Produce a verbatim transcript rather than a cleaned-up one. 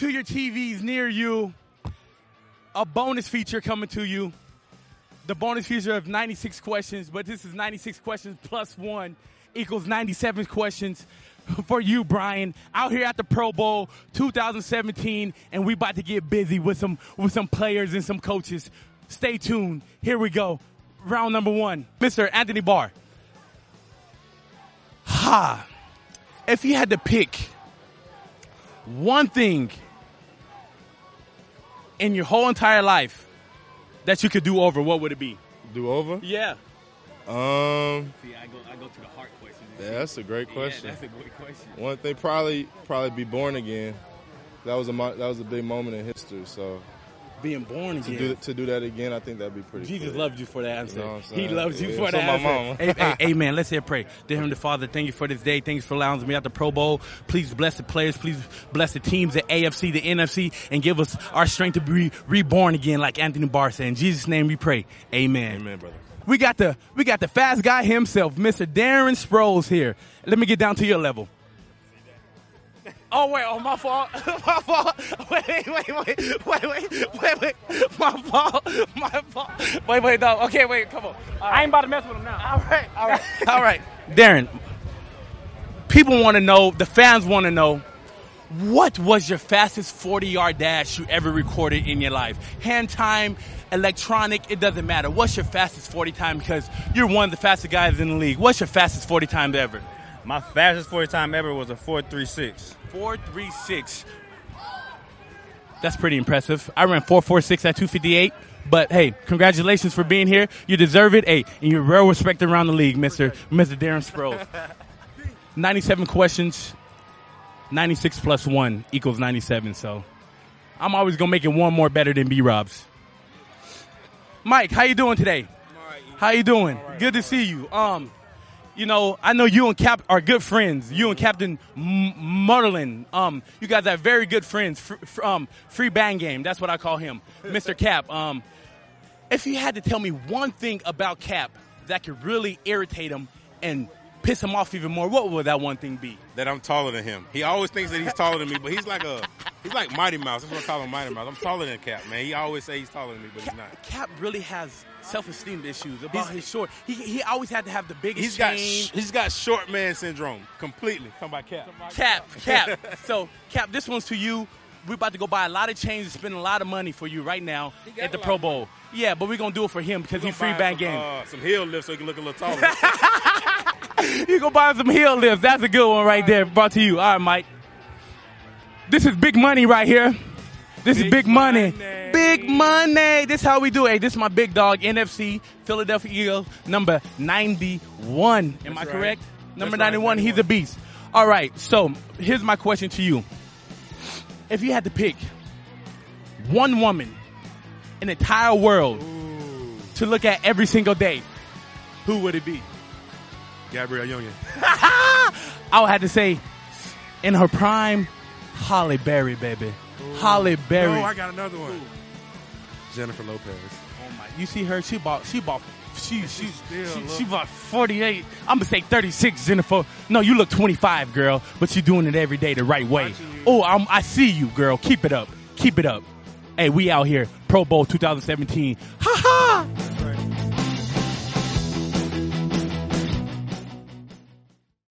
to your T Vs near you, a bonus feature coming to you. The bonus feature of ninety-six questions, but this is ninety-six questions plus one equals ninety-seven questions for you, Brian, out here at the Pro Bowl two thousand seventeen, and we about to get busy with some with some players and some coaches. Stay tuned. Here we go. Round number one. Mister Anthony Barr. Ha. If you had to pick one thing in your whole entire life that you could do over, what would it be? Do over? Yeah. Um. See, I go, I go to the hard question. Yeah, that's a great question. Yeah, that's a great question. One thing, probably, probably be born again. That was a mo- that was a big moment in history. So being born again. To do, to do that again, I think that'd be pretty. Jesus cool. loved you for that answer. You know what I'm He saying? loves you Yeah, for so that my answer. mama. hey, hey, hey, man, let's say a prayer. Dear Heavenly Father, thank you for this day. Thanks for allowing me at the Pro Bowl. Please bless the players. Please bless the teams, the A F C, the N F C, and give us our strength to be reborn again, like Anthony Barr said. In Jesus' name we pray. Amen. Amen, brother. We got the we got the fast guy himself, Mister Darren Sproles here. Let me get down to your level. Oh, wait, oh, my fault. My fault. Wait, wait, wait, wait, wait, wait, wait, wait. My fault. My fault. Wait, wait, no. Okay, wait, come on. Right. I ain't about to mess with him now. All right, all right, all right. Darren, people want to know, the fans want to know, what was your fastest forty-yard dash you ever recorded in your life? Hand time, electronic, it doesn't matter. What's your fastest forty time? Because you're one of the fastest guys in the league. What's your fastest forty times ever? My fastest forty time ever was a four three six. four three six. That's pretty impressive. I ran four four six at two fifty-eight. But, hey, congratulations for being here. You deserve it. Hey, and you're well respected around the league, Mister Mister Darren Sproles. ninety-seven questions. ninety-six plus one equals ninety-seven. So I'm always going to make it one more better than B-Rob's. Mike, how you doing today? I'm all right. How you doing? All right. Good to see you. Um, You know, I know you and Cap are good friends. You and Captain M- Mutterlin. Um, you guys are very good friends. Fr- fr- um, free bang game. That's what I call him, Mister Cap. Um, if you had to tell me one thing about Cap that could really irritate him and piss him off even more, what would that one thing be? That I'm taller than him. He always thinks that he's taller than me, but he's like a he's like Mighty Mouse. That's what I call him, Mighty Mouse. I'm taller than Cap, man. He always say he's taller than me, but Cap, he's not. Cap really has self-esteem issues about He's- his short. He he always had to have the biggest He's got chain. sh- he's got short man syndrome completely. Talking about Cap. Cap, Cap. So, Cap, this one's to you. We're about to go buy a lot of chains and spend a lot of money for you right now got at the a Pro lot of Bowl. Yeah, but we're going to do it for him because We're he's gonna free buy bang some, game. Uh, some heel lifts so he can look a little taller. You go buy some heel lifts. That's a good one right there. Brought to you. All right, Mike. This is big money right here. This Big is big money. money. Big money. This is how we do it. Hey, this is my big dog, N F C, Philadelphia Eagles, number ninety-one. Am I That's correct? right. Number That's right, ninety-one, he's a ninety-one. beast. All right, so here's my question to you. If you had to pick one woman in the entire world Ooh. to look at every single day, who would it be? Gabrielle Union. I would have to say, in her prime, Halle Berry, baby. Halle Berry. Oh, I got another one. Jennifer Lopez. Oh my! You see her? She bought. She bought. She she still she, look- she bought forty-eight. I'm gonna say thirty-six, Jennifer. No, you look twenty-five, girl. But you're doing it every day the right way. Watching you. Oh, I'm, I see you, girl. Keep it up. Keep it up. Hey, we out here. Pro Bowl twenty seventeen. Ha ha.